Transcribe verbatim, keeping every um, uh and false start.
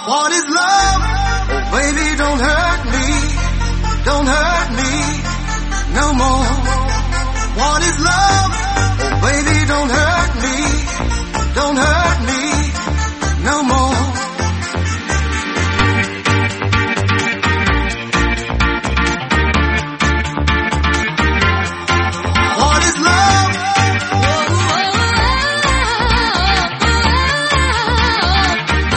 What is love? Oh, baby, don't hurt me. Don't hurt